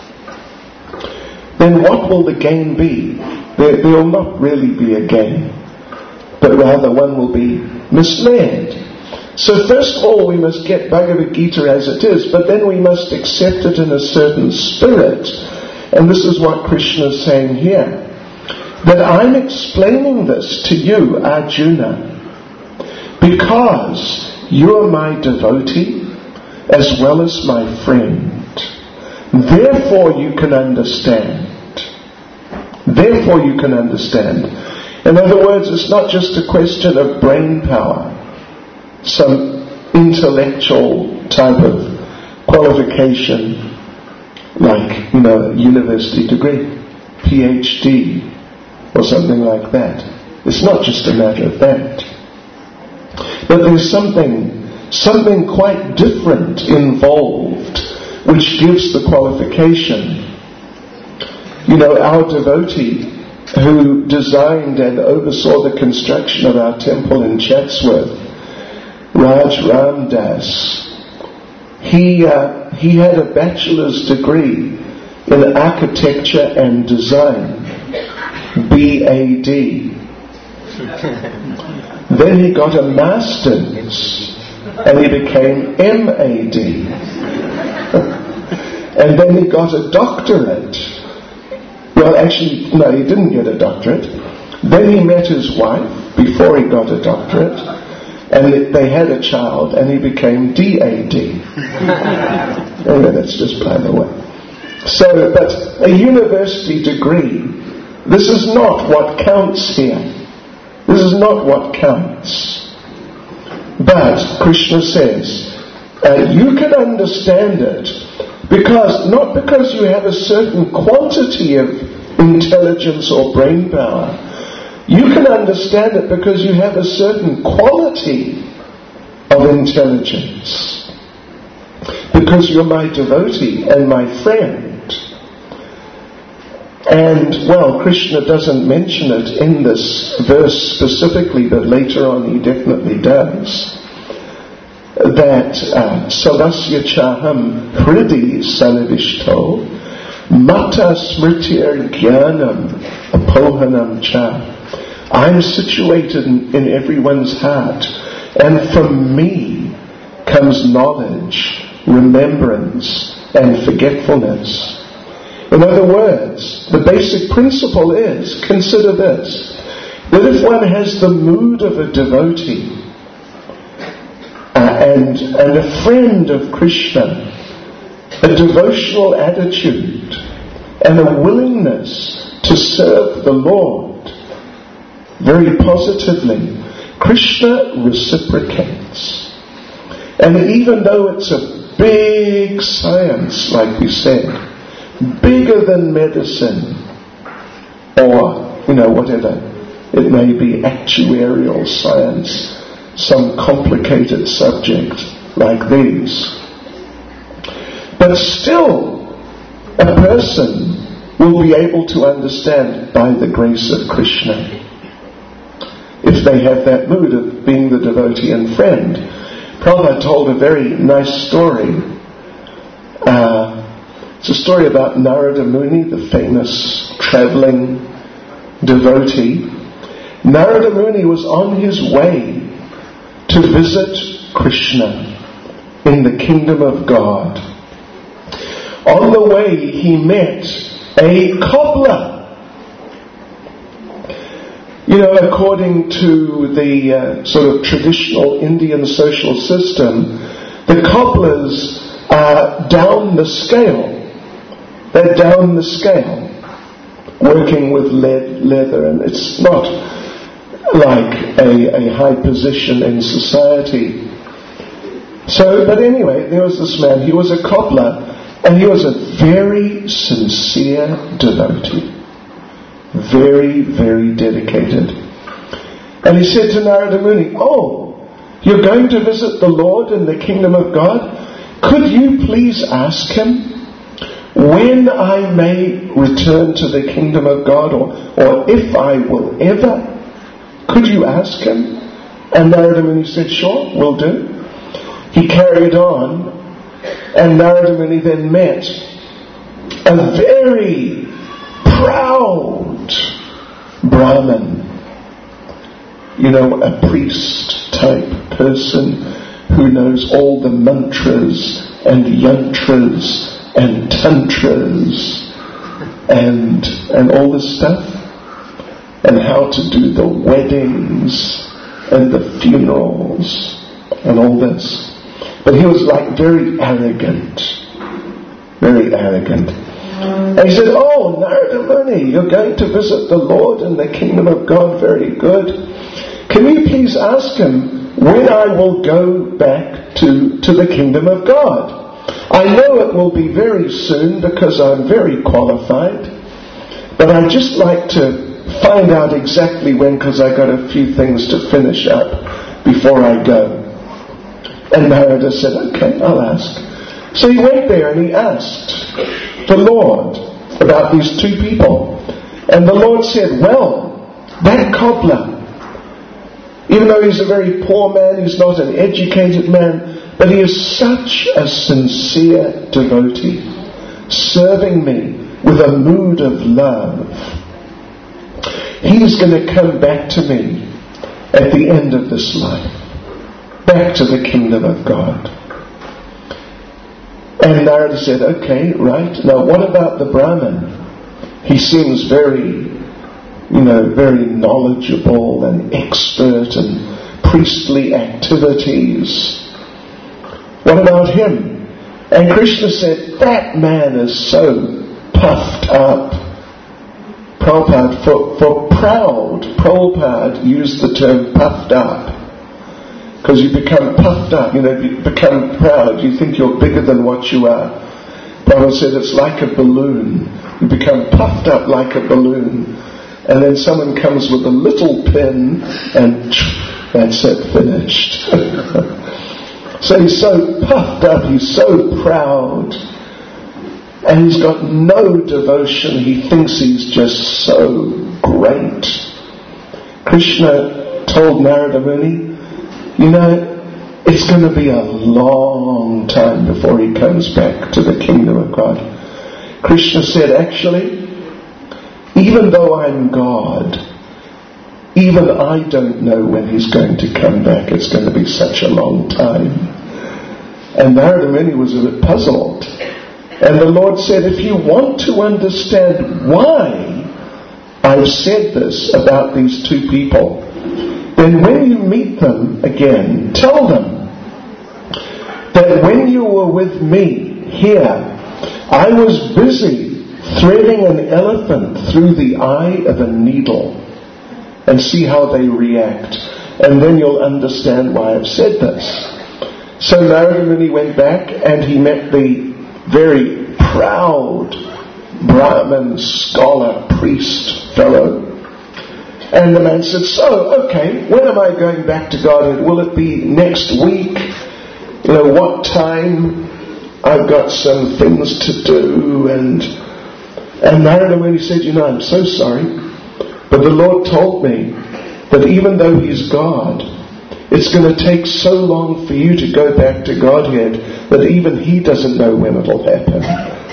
then what will the gain be? There will not really be a gain, but rather one will be misled. So first of all, we must get Bhagavad Gita as it is, but then we must accept it in a certain spirit. And this is what Krishna is saying here. That I'm explaining this to you, Arjuna, because you are my devotee as well as my friend. Therefore you can understand. Therefore you can understand. In other words, it's not just a question of brain power, some intellectual type of qualification, like, university degree, PhD, or something like that. It's not just a matter of that. But there's something quite different involved, which gives the qualification. Our devotee who designed and oversaw the construction of our temple in Chatsworth, Raj Ramdas, he had a bachelor's degree in architecture and design, BAD. Then he got a master's and he became MAD. And then he got a doctorate. Well, actually, no, he didn't get a doctorate. Then he met his wife before he got a doctorate, and they had a child, and he became DAD. Anyway, that's just by the way. So, but a university degree, this is not what counts here. This is not what counts. But Krishna says, you can understand it not because you have a certain quantity of intelligence or brain power. You can understand it because you have a certain quality of intelligence. Because you're my devotee and my friend. And, well, Krishna doesn't mention it in this verse specifically, but later on he definitely does. That Salasya Chaham Hridi Sanavishto Mata Smritir Jnanam Apohanam Cha. I'm situated in everyone's heart, and from me comes knowledge, remembrance, and forgetfulness. In other words, the basic principle is, consider this, that if one has the mood of a devotee, and a friend of Krishna, a devotional attitude, and a willingness to serve the Lord very positively, Krishna reciprocates. And even though it's a big science, like we said, bigger than medicine, or, whatever, it may be actuarial science, some complicated subject like these. But still, a person will be able to understand by the grace of Krishna, if they have that mood of being the devotee and friend. Prabhupada told a very nice story It's a story about Narada Muni, the famous traveling devotee. Narada Muni was on his way to visit Krishna in the kingdom of God. On the way, he met a cobbler. You know, according to the sort of traditional Indian social system, the cobblers are down the scale. They're down the scale, working with leather, and it's not like a high position in society. So, but anyway, there was this man. He was a cobbler, and he was a very sincere devotee. Very, very dedicated. And he said to Narada Muni, "Oh, you're going to visit the Lord in the kingdom of God? Could you please ask him when I may return to the kingdom of God, or if I will ever? Could you ask him?" And Narada Muni said, "Sure, will do." He carried on, and Narada Muni then met a very proud Brahmin, you know, a priest type person who knows all the mantras and yantras and tantras and all this stuff, and how to do the weddings and the funerals and all this. But he was like very arrogant. Very arrogant. And he said, "Oh, Narada Muni, you're going to visit the Lord in the kingdom of God. Very good. Can you please ask him when I will go back to the kingdom of God? I know it will be very soon because I'm very qualified, but I'd just like to find out exactly when, because I got a few things to finish up before I go." And Narada said, "Okay, I'll ask." So he went there and he asked the Lord about these two people. And the Lord said, "Well, that cobbler, even though he's a very poor man, he's not an educated man, but he is such a sincere devotee, serving me with a mood of love. He's going to come back to me at the end of this life, back to the kingdom of God." And Narada said, "Okay, right. Now what about the Brahmin? He seems very, very knowledgeable and expert in priestly activities. What about him?" And Krishna said, "That man is so puffed up." Prabhupada, for proud, Prabhupada used the term puffed up. Because you become puffed up, you become proud. You think you're bigger than what you are. Prabhupada said it's like a balloon. You become puffed up like a balloon. And then someone comes with a little pin and that's it, finished. So he's so puffed up, he's so proud. And he's got no devotion. He thinks he's just so great. Krishna told Narada Muni, it's going to be a long time before he comes back to the kingdom of God. Krishna said, actually, even though I'm God, even I don't know when he's going to come back. It's going to be such a long time. And Narada Muni was a bit puzzled. And the Lord said, if you want to understand why I've said this about these two people, then when you meet them again, tell them that when you were with me here, I was busy threading an elephant through the eye of a needle, and see how they react. And then you'll understand why I've said this. So Narada Muni went back and he met the very proud Brahmin scholar, priest fellow. And the man said, so, okay, when am I going back to Godhead? Will it be next week? What time? I've got some things to do. And Narada Muni said, I'm so sorry, but the Lord told me that even though He's God, It's going to take so long for you to go back to Godhead that even He doesn't know when it'll happen.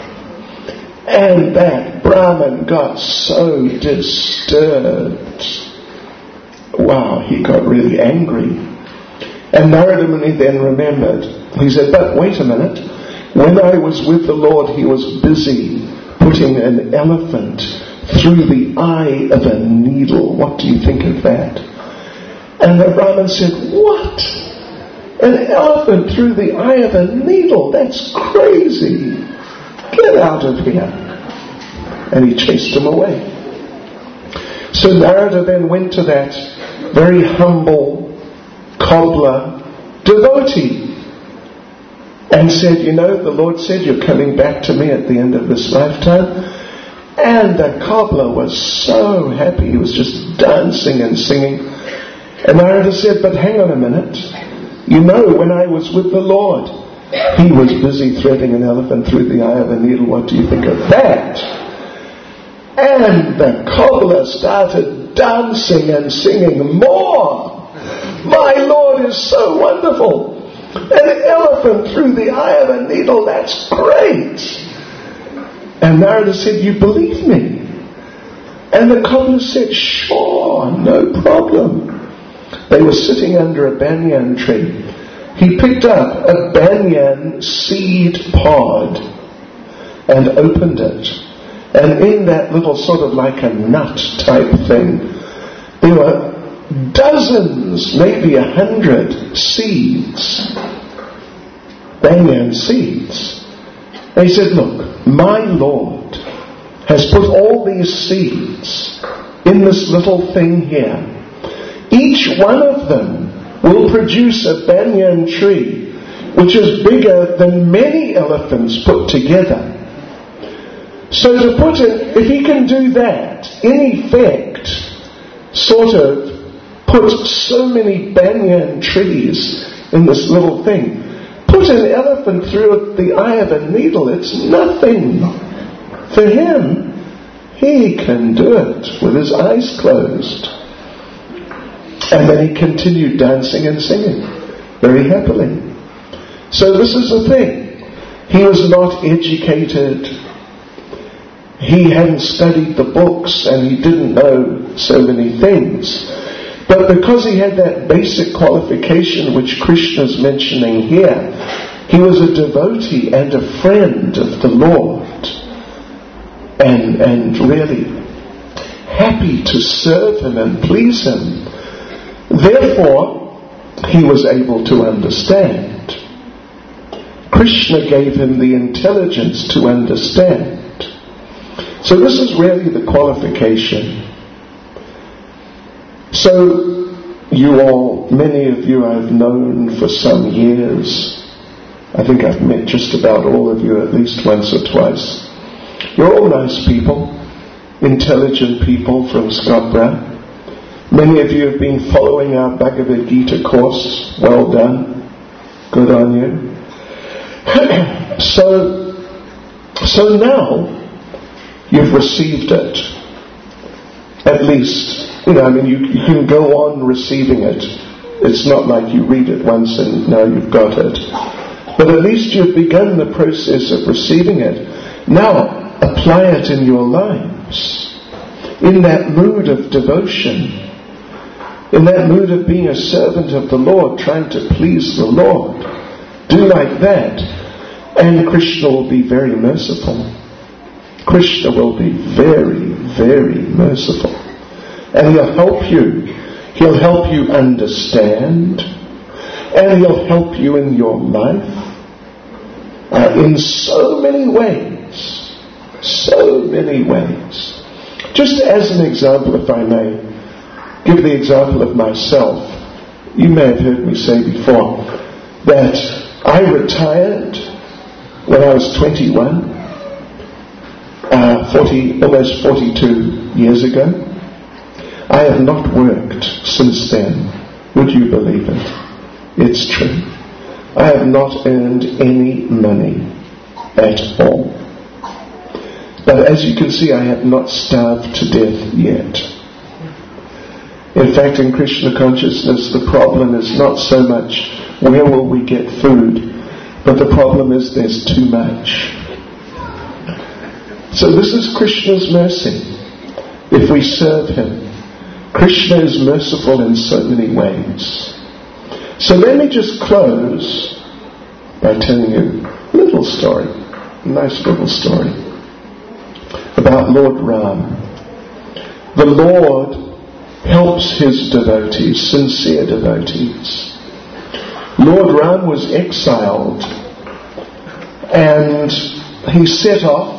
And that Brahmin got so disturbed. Wow, he got really angry. And Narada Muni then remembered. He said, but wait a minute. When I was with the Lord, He was busy putting an elephant through the eye of a needle. What do you think of that? And the Brahmin said, what? An elephant through the eye of a needle? That's crazy. Get out of here. And he chased him away. So Narada then went to that very humble cobbler devotee and said, you know, the Lord said you're coming back to me at the end of this lifetime. And the cobbler was so happy. He was just dancing and singing. And Narada said, but hang on a minute. You know, when I was with the Lord, He was busy threading an elephant through the eye of a needle. What do you think of that? And the cobbler started dancing and singing more. My Lord is so wonderful. An elephant through the eye of a needle, that's great. And Narada said, you believe me? And the cobbler said, sure, no problem. They were sitting under a banyan tree. He picked up a banyan seed pod and opened it. And in that little sort of like a nut type thing, there were dozens, maybe 100 seeds. Banyan seeds. And he said, look, my Lord has put all these seeds in this little thing here. Each one of them will produce a banyan tree which is bigger than many elephants put together. So to put it, if he can do that, in effect, sort of put so many banyan trees in this little thing, put an elephant through the eye of a needle, it's nothing. For him, he can do it with his eyes closed. And then he continued dancing and singing very happily. So this is the thing. He was not educated. He hadn't studied the books and he didn't know so many things. But because he had that basic qualification which Krishna's mentioning here, he was a devotee and a friend of the Lord. And really happy to serve Him and please Him. Therefore, he was able to understand. Krishna gave him the intelligence to understand. So this is really the qualification. So you all, many of you I've known for some years. I think I've met just about all of you at least once or twice. You're all nice people, intelligent people from Scotland. Many of you have been following our Bhagavad Gita course. Well done. Good on you. So now you've received it. At least, you can go on receiving it. It's not like you read it once and now you've got it. But at least you've begun the process of receiving it. Now, apply it in your lives. In that mood of devotion. In that mood of being a servant of the Lord, trying to please the Lord. Do like that. And Krishna will be very merciful. Krishna will be very, very merciful. And He'll help you. He'll help you understand. And He'll help you in your life. In so many ways. So many ways. Just as an example, if I may, give the example of myself. You may have heard me say before that I retired when I was 21, almost 42 years ago. I have not worked since then. Would you believe it? It's true. I have not earned any money at all. But as you can see, I have not starved to death yet. In fact, in Krishna consciousness, the problem is not so much where will we get food, but the problem is there's too much. So this is Krishna's mercy. If we serve him, Krishna is merciful in so many ways. So let me just close by telling you a little story, a nice little story about Lord Ram. The Lord helps his devotees, sincere devotees. Lord Ram was exiled and he set off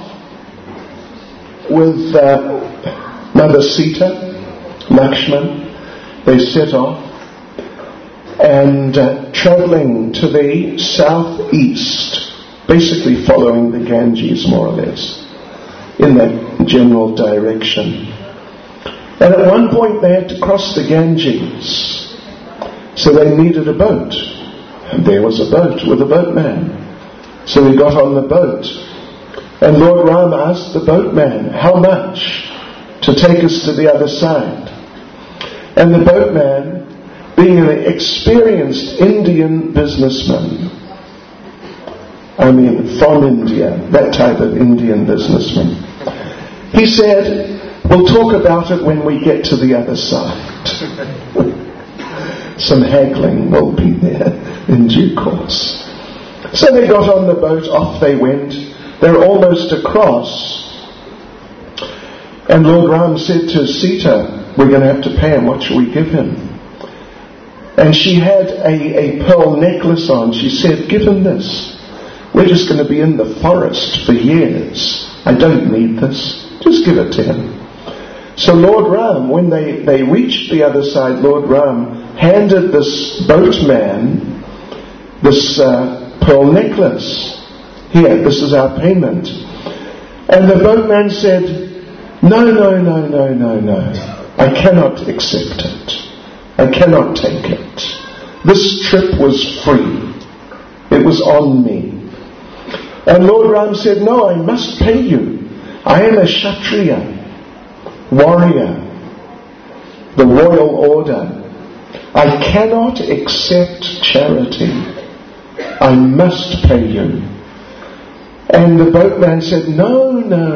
with Mother Sita, Lakshman. They set off and travelling to the southeast, basically following the Ganges more or less, in that general direction. And at one point they had to cross the Ganges, so they needed a boat. And there was a boat with a boatman. So he got on the boat. And Lord Ram asked the boatman, how much to take us to the other side? And the boatman, being an experienced Indian businessman, from India, that type of Indian businessman, he said, we'll talk about it when we get to the other side. Some haggling will be there in due course. So they got on the boat, off they went. They're almost across. And Lord Ram said to Sita, we're going to have to pay him. What shall we give him? And she had a pearl necklace on. She said, give him this. We're just going to be in the forest for years. I don't need this. Just give it to him. So Lord Ram, when they reached the other side, Lord Ram handed this boatman this pearl necklace. Here, this is our payment. And the boatman said, no. I cannot accept it. I cannot take it. This trip was free. It was on me. And Lord Ram said, no, I must pay you. I am a Kshatriya, warrior, the royal order. I cannot accept charity. I must pay you. And the boatman said, no.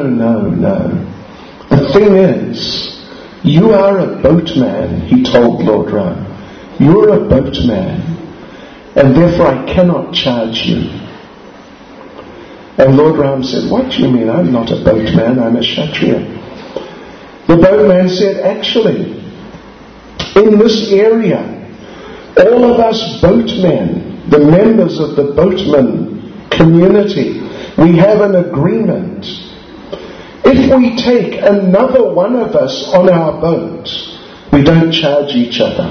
The thing is, you are a boatman, he told Lord Ram. You are a boatman, and therefore I cannot charge you. And Lord Ram said, what do you mean? I'm not a boatman, I'm a Kshatriya. The boatman said, actually, in this area, all of us boatmen, the members of the boatman community, we have an agreement. If we take another one of us on our boat, we don't charge each other.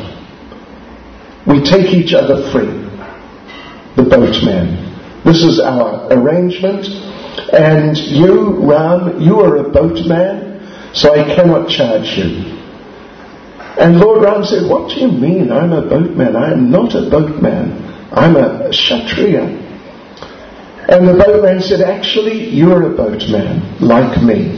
We take each other free, the boatman. This is our arrangement. And you, Ram, you are a boatman, so I cannot charge you. And Lord Ram said, what do you mean I'm a boatman? I am not a boatman. I'm a Kshatriya. And the boatman said, actually, you're a boatman, like me.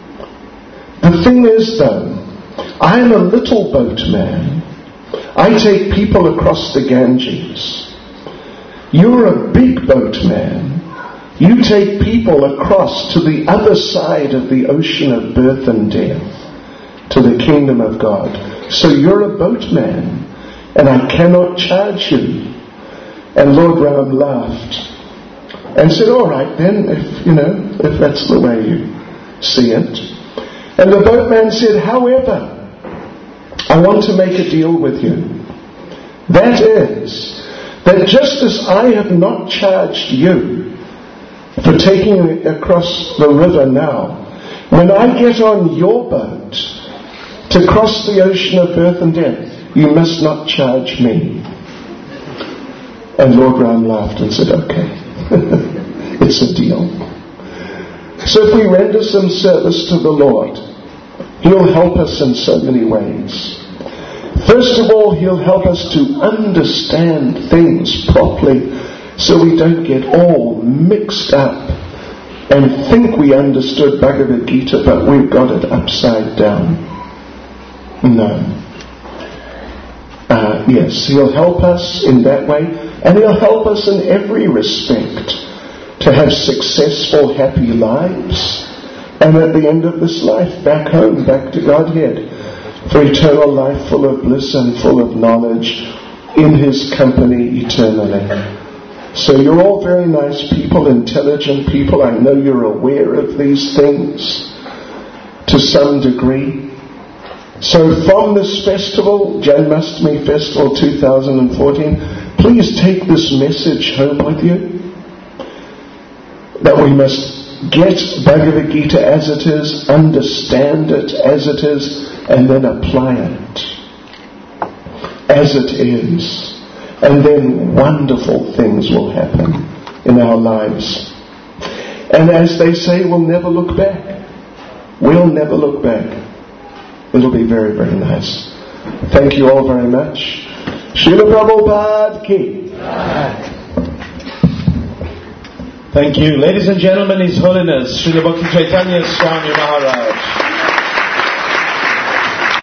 The thing is, though, I'm a little boatman. I take people across the Ganges. You're a big boatman. You take people across to the other side of the ocean of birth and death, to the kingdom of God. So you're a boatman, and I cannot charge you. And Lord Ram laughed and said, all right then, if that's the way you see it. And the boatman said, however, I want to make a deal with you. That is, that just as I have not charged you for taking me across the river now, when I get on your boat to cross the ocean of birth and death, you must not charge me. And Lord Ram laughed and said, okay. It's a deal. So if we render some service to the Lord, He'll help us in so many ways. First of all, He'll help us to understand things properly so we don't get all mixed up and think we understood Bhagavad Gita, but we've got it upside down. No. Yes, He'll help us in that way, and He'll help us in every respect to have successful, happy lives. And at the end of this life, back home, back to Godhead, for eternal life full of bliss and full of knowledge in His company eternally. So you're all very nice people, intelligent people. I know you're aware of these things to some degree. So from this festival, Janmashtami Festival 2014, please take this message home with you, that we must get Bhagavad Gita as it is, understand it as it is, and then apply it as it is. And then wonderful things will happen in our lives. And as they say, we'll never look back. We'll never look back. It'll be very, very nice. Thank you all very much. Srila Prabhupada ki. Thank you. Ladies and gentlemen, His Holiness Srila Bhakti Chaitanya Swami Maharaj.